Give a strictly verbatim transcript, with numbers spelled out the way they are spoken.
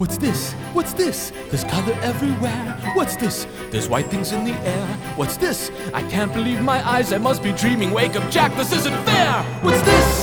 What's this? What's this? There's color everywhere. What's this? There's white things in the air. What's this? I can't believe my eyes. I must be dreaming. Wake up, Jack, this isn't fair. What's this?